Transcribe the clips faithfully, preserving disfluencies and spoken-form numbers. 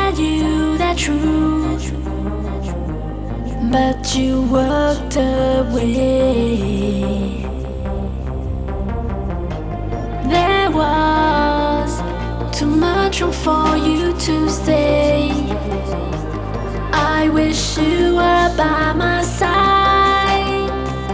tell you the truth, but you walked away. There was too much room for you to stay. I wish you were by my side.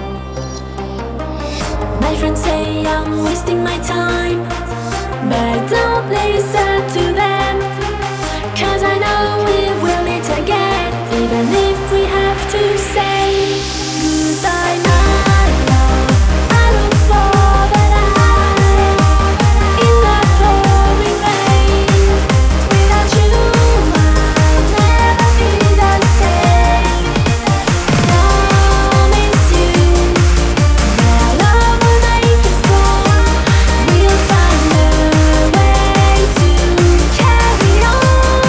My friends say I'm wasting my time, but don't listen to them, 'cause I know we will meet again, even if we have to say goodbye. My love, I look for the light in the pouring rain. Without you, I'll never be the same. Promise you that love will make us strong. We'll find a way to carry on.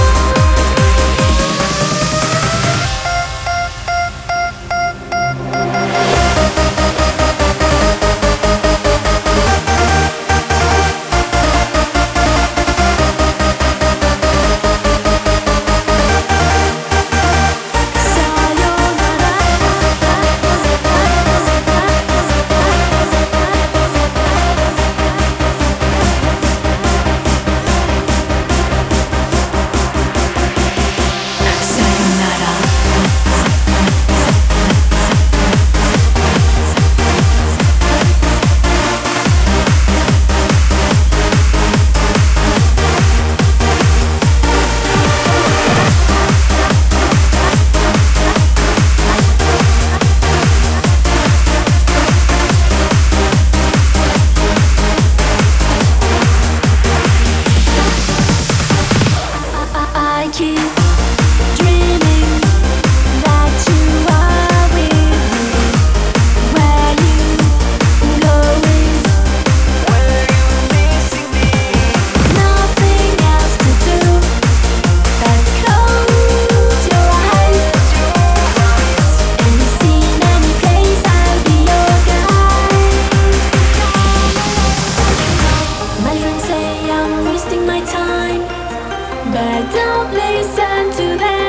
I keep dreaming that you are with me. Where you go is where you're missing me. Nothing else to do but close your eyes. And any place I'll be your guide. My friends say I'm wasting my time, but don't listen to them.